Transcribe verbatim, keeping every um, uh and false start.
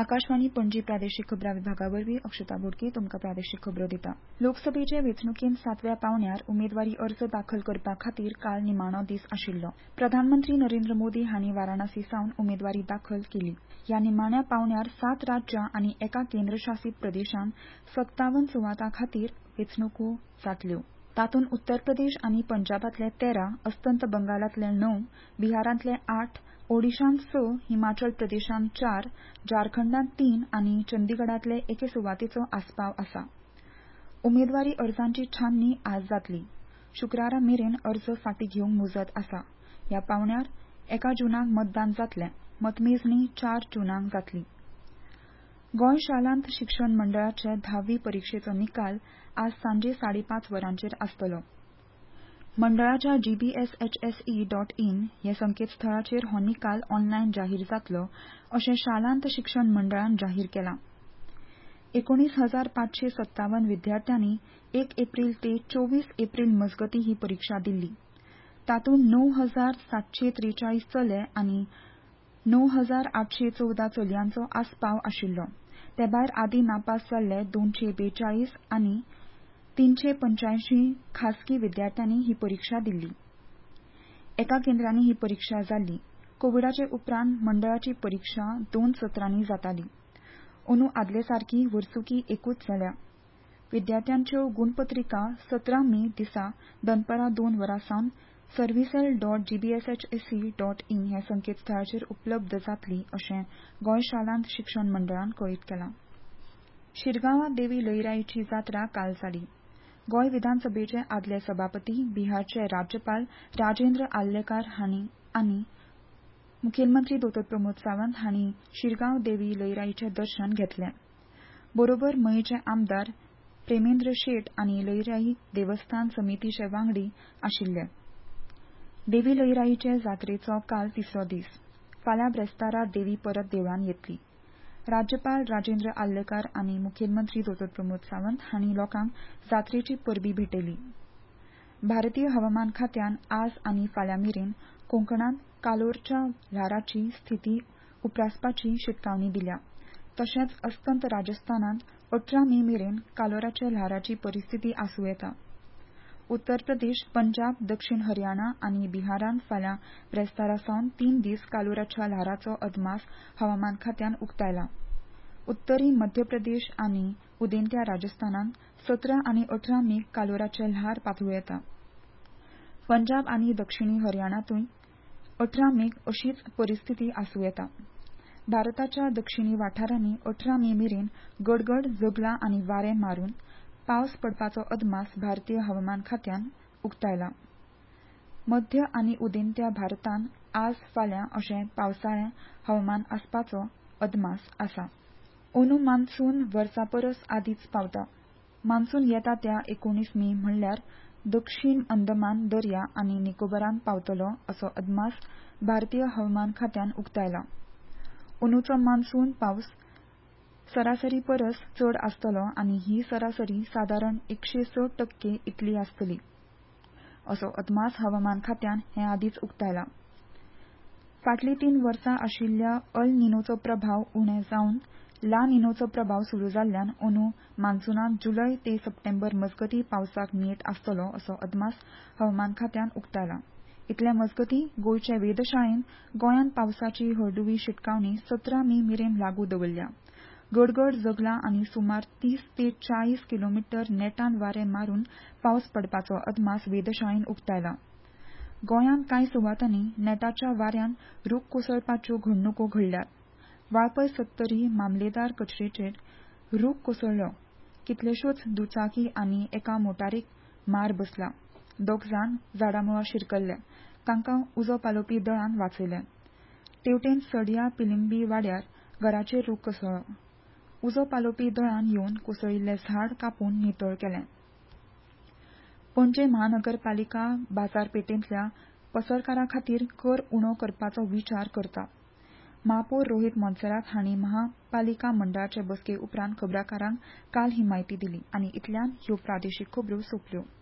आकाशवाणी पणजी प्रादेशीक खबरां विभागा वरवीं अक्षता बोडके तुमकां प्रादेशीक खबरो दिता। लोकसभेचे वेंचणुकेंत सातव्या पांवड्यार उमेदवारी अर्ज दाखल करपा खातीर काल निमाणो दीस आशिल्लो। प्रधानमंत्री नरेंद्र मोदी हांणी वाराणसी सावन उमेदवारी दाखल केली। ह्या निमाण्या पांवड्यार सात राज्यां आनी एका केंद्रशासीत प्रदेशांत सत्तावन सुवातां खातीर वेंचणुको जातल्यो। तातूंत उत्तर प्रदेश आनी पंजाबांतले तेरा, अस्तंत बंगालांतले णव, बिहारांतले आठ, ओडिशांत स, हिमाचल प्रदेशांत चार, झारखंडांत तीन आनी चंदीगडांतले एके सुवातेचो आस्पाव आसा। उमेदवारी अर्जांची छाननी आज जातली। शुक्रारा मेरेन अर्ज फाटीं घेवंक मुजत आसा। ह्या पांवड्यार एका जूनाक मतदान जातलें। मतमेजणी चार जूनाक जातली। गोंय शालांत शिक्षण मंडळाचे धावी परीक्षेचो निकाल आज सांजे साडेपांच वरांचेर आसतलो। मंडळाच्या जीबीएसएचएसई डॉट इन हे संकेतस्थळाचेर हो निकाल ऑनलायन जाहीर जातलो अशें शालांत शिक्षण मंडळान जाहीर केलां। एकोणीस हजार पांचशे सत्तावन विद्यार्थ्यांनी एक एप्रील ते चोवीस एप्रील मजगतीं ही परीक्षा दिल्ली। तातूंत णव हजार सातशे त्रेचाळीस चले आनी णव हजार आठशे चौदा चलयांचो आस्पाव आशिल्लो। ते भायर आदीं नापास जाल्ले दोनशे बेचाळीस आनी तीनशे पंच्याऐंशी खासगी विद्यार्थ्यांनी ही परीक्षा दिल्ली। एका केंद्रांनी ही परीक्षा जाल्ली। कोविडाचे उपरांत मंडळाची परीक्षा दोन सत्रांनी जाताली। अंदू आदले सारकी वर्सुकी एकूच जाल्या। विद्यार्थ्यांच्यो गुणपत्रिका सतरा मे दिसा दनपारां दोन वरां सावन सर्व्हिसेल डॉट जीबीएसएचएसई डॉट इन ह्या संकेतस्थळाचेर उपलब्ध जातली अशें गोंय शालांत शिक्षण मंडळान कळीत केलां। शिरगांवां देवी लईराईची जात्रा काल जाली। गोंय विधानसभेचे आदले सभापती, बिहारचे राज्यपाल राजेंद्र आल्लेकार हांणी आनी मुखेलमंत्री दोतोर प्रमोद सावंत हांणी शिरगांव देवी लईराईचें दर्शन घेतलें। बरोबर मयेंचे आमदार प्रेमेंद्र शेट आनी लईराई देवस्थान समितीचे वांगडी आशिल्ले। देवी लईराईचे जात्रेचो काल तिसरो दीस। फाल्यां ब्रेस्तारा देवी परत देवळांत येतली। राज्यपाल राजेंद्र आल्लेकार आनी मुखेलमंत्री दोतोर प्रमोद सावंत हांणी लोकांक जात्रेची परबीं भेटयली। भारतीय हवामान खात्यान आज आनी फाल्यां मेरेन कोंकणांत कालोरच्या ल्हाराची स्थिती उप्रासपाची शिटकावणी दिल्या। तशेंच अस्तंत राजस्थानांत अठरा मे मेरेन कालोराचे ल्हाराची परिस्थिती आसूं येता। उत्तर प्रदेश, पंजाब, दक्षिण हरियाणा आनी बिहारांत फाल्यां ब्रेस्तारा सावन तीन दीस कालोराच्या ल्हाराचो अदमास हवामान खात्यान उक्तायला। उत्तरी मध्य प्रदेश आनी उदेंत्या राजस्थानांत सतरा आनी अठरा मे कालोराचे ल्हार पातळूं येता। पंजाब आनी दक्षिणी हरियाणांतूय अठरा मेक अशीच परिस्थिती आसूं येता। भारताच्या दक्षिणी वाठारांनी अठरा मे मेरेन गडगड, जोगला आनी वारें मारून पावस पडपाचो अदमास भारतीय हवामान खात्यान उक्तायला। मध्य आनी उदेंत्या भारतांत आज फाल्यां अशें पावसाळें हवामान आसपाचो अदमास आसा। अंदू मान्सून वर्सा परस आदींच पावता। मान्सून येता त्या एकोणीस मे म्हणल्यार दक्षिण अंदमान दर्या आनी निकोबारांत पावतलो असो अदमास भारतीय हवामान खात्यान उक्तायला। अंदूचो मान्सून पावस सरासरी परस चड आसतलो आनी ही सरासरी सादारण एकशे स टक्के इतली आसतली असो अदमास हवामान खात्यान हे आदींच उक्तायला। फाटलीं तीन वर्सां आशिल्ल्या अल निनोचो प्रभाव उणे जावन ला निनोचो प्रभाव सुरू जाल्ल्यान अंदू मान्सूनांत जुलय ते सप्टेंबर मजगतीं पावसाक नेट आसतलो असो अदमास हवामान खात्यान उक्तायला। इतले मजगतीं गोंयचे वेधशाळेन गोंयांत पावसाची हळडुवी शिटकावणी सतरा मे मेरेन लागू दवरल्या। गडगड, जगला आनी सुमार तीस ते चाळीस किलोमीटर नेटान वारें मारून पावस पडपाचो अदमास वेधशाळेन उक्तायला। गोंयांत कांय सुवातांनी नेटाच्या वाऱ्यान रूख कोसळपाच्यो घडणुको घडल्यात। वाळपय सत्तरी मामलेदार कचेरेचेर रूख कोसळ्ळो। कितल्योशोच दुचाकी आनी एका मोटारीक मार बसला। दोग जाण झाडामुळा शिरकल्ले। तांकां उजो पालोवपी दळान वाचयले। तेवटेन सडया पिलिंबी वाड्यार घराचेर रूख कोसळ्ळो। उजो पालोवपी दळान येवन कोसळिल्लें झाड कापून नितळ केलें। पणजे महानगरपालिका बाजारपेठेंतल्या पसरकारां खातीर कर उणो करपाचो विचार करता। महापौर रोहित मोन्सेरात हांणी महापालिका मंडळाचे बसके उपरांत खबराकारांक काल ही म्हायती दिली आनी इतल्यान ह्यो प्रादेशीक खबरो सोंपल्यो।